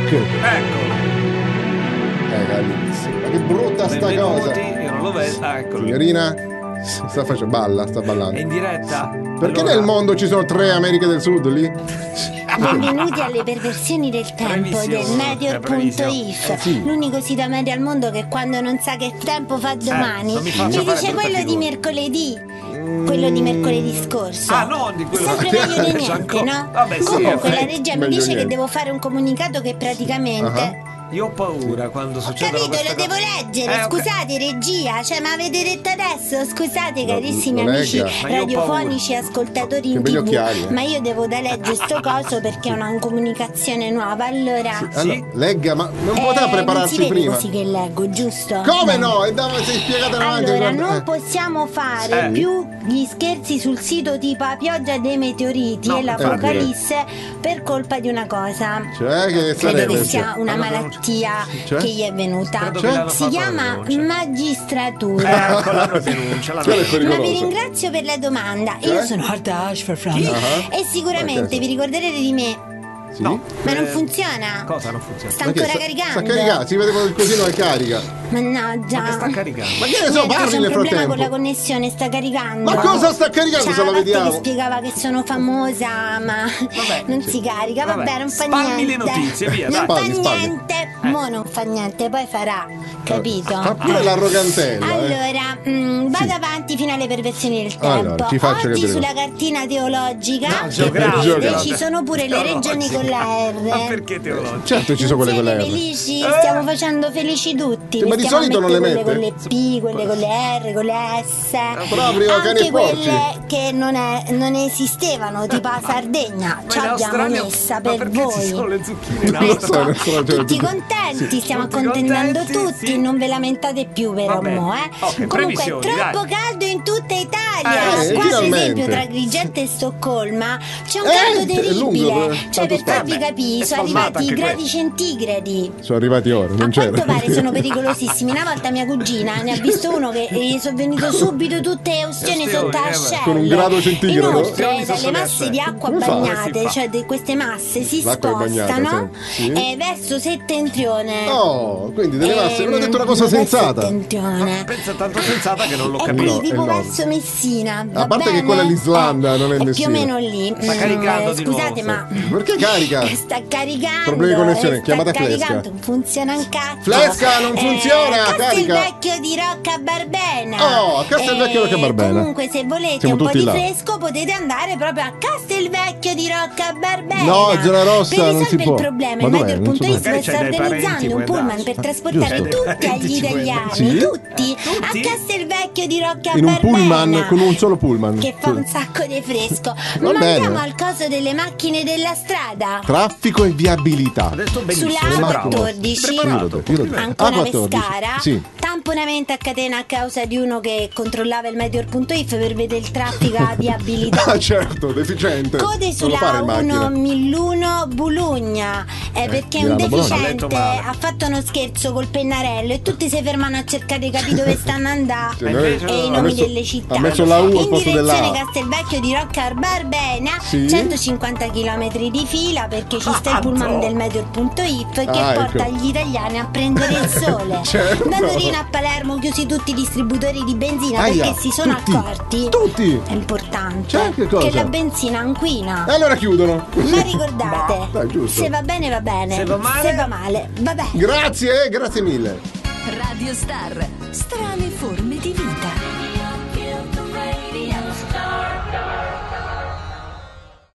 Ecco. Carissimo. Ma che brutta sta cosa. Io non lo vedo. Eccolo. Signorina sta ballando. È in diretta. Perché nel mondo ci sono 3 Americhe del Sud lì? Benvenuti alle perversioni del tempo del Meteor.if, sì. L'unico sito medio al mondo che quando non sa che tempo fa domani non mi mi faccia fare dice brutta quello di figura. mercoledì. Quello di mercoledì scorso. Ah, no, di quello sempre meglio di niente, no? Vabbè, sì, Comunque la regia mi meglio dice che niente. devo fare un comunicato che praticamente Io ho paura quando Ho succedono capito, queste lo devo cose. leggere, Ok. scusate regia, cioè ma avete detto adesso, scusate carissimi lo amici legga. Ma io ho radiofonici, ascoltatori in Che begli TV, occhiali, ma io devo da leggere sto coso perché è una comunicazione nuova, allora... Allora, legga, ma non poteva prepararsi non si vede prima. così che leggo, giusto? Come no? E sei spiegata davanti. Allora, guarda. non possiamo fare più gli scherzi sul sito tipo a pioggia dei meteoriti No, e l'apocalisse per colpa di una cosa. Cioè, che Credo sarebbe? che sia una Hanno malattia Cioè? che gli è venuta. Credo che l'hanno Si fatto chiama la denuncia. magistratura. Ecco, l'hanno denuncia. Quello è Ma vi pericoloso. ringrazio per la domanda. Cioè? Io sono Alta Ashford From e sicuramente vi ricorderete di me. Sì? No. Ma non funziona. Cosa non funziona? Sta Ma che ancora sta caricando. caricando, si vede il cosino che carica. Mannaggia. Ma che sta caricando? Ma che ne so, Niente, parli c'è un nel problema frattempo. con la connessione, sta caricando. Ma cosa sta caricando C'ha se lo la parte vediamo? che spiegava che sono famosa, ma Vabbè, non si carica. Vabbè, Vabbè, non fa spalmi niente. le notizie, via, non dai. Spalmi, fa spalmi. niente. Mo non fa niente, poi farà. Capito? Fa pure l'arrogantella. Allora, vado avanti fino alle perversioni del tempo. Allora, ti faccio Oggi capire. sulla cartina teologica No, che geografica. vedete, ci sono pure le regioni con la R. Ma perché teologico? Certo, ci sono quelle con le Siete R. felici? Stiamo facendo felici tutti. Sì, ma di Stiamo a solito non le mettere mette? quelle con le P, quelle con le R, con le S. Proprio cani Anche e porci. quelle che non esistevano, tipo la Sardegna. Ci Ma in abbiamo Australia- messa ma per perché ci sono voi. le zucchine in Non lo so, Australia? tutti contenti, stiamo Tutti accontentando contenti, tutti, sì. non ve lamentate più però Vabbè. mo, Ok, Comunque è previsioni, troppo dai. caldo in tutta Italia. Eh, Qua per finalmente. esempio tra Agrigento e Stoccolma c'è un caldo è lungo, terribile. Cioè per tanto farvi sta. capire, È sono spalmata arrivati anche gradi questa. centigradi. Sono arrivati ora, non A c'era. quanto pare sono pericolosissimi. Una volta mia cugina ne ha visto uno che gli sono venute subito tutte le ustioni sotto la ascella. Con un grado centigrado? Inoltre Ustioni sotto dalle le masse ascelle. di acqua Come fa? bagnate, Si fa. cioè queste masse si L'acqua è bagnata, spostano sì. verso settentrione. Oh, quindi delle masse. Non ho detto una cosa verso sensata. settentrione. Pensa tanto sensata che non l'ho E capito. qui tipo è nord. verso Messina. A parte che quella è l'Islanda, non è più o Messina. meno lì. Sta caricando di Scusate, nuovo, ma Perché carica? sta caricando. Problemi di connessione, sta chiamata caricando, Flesca. non funziona un cazzo. Flesca, non funziona, carica. Castelvecchio di Rocca Barbena. Oh, Castelvecchio Rocca Barbena. Comunque, se volete Siamo un po' tutti di là. fresco, potete andare proprio a Castelvecchio di Rocca Barbena. No, zona rossa, per non si risolvere può. il problema, Ma il dov'è? Non so Meteor.it dove. sta Magari c'hai dei parenti, organizzando un puoi pullman andarci. per trasportare Giusto. tutti Parenti agli ci puoi italiani, Sì? tutti Tutti? a Castelvecchio di Rocca In un Barbena. pullman, con un solo pullman. Che fa un sacco di fresco. Va Ma bene. andiamo al coso delle macchine della strada. Traffico e viabilità. Ha detto benissimo. Sulla sei bravo. A14 Preparato. ancora A14, Pescara, sì. tamponamento a catena a causa di uno che controllava il Meteor.if per vedere il traffico a viabilità. Ah, certo, deficiente. Code Non lo sulla fare in macchina. A1 Milluno Bulugna perché un Milano, Bologna. Ho deficiente letto male. ha fatto uno scherzo col pennarello e tutti si fermano a cercare di capire dove stanno andando Sì, invece e i ha nomi messo- delle città. ha messo la U al in posto della direzione A. Castelvecchio di Rocca Barbena, Sì. 150 km di fila perché ci sta il pullman del Meteor.if che Ah, porta ecco. gli italiani a prendere il sole. Certo. Da Torino a Palermo chiusi tutti i distributori di benzina Aia, perché si sono tutti, accorti. tutti. È importante Cioè, che cosa? la benzina inquina. E allora chiudono. Ma ricordate, Dai, giusto. se va bene va bene, Se va male? va male va bene. Grazie mille. Radio Star, strane foto.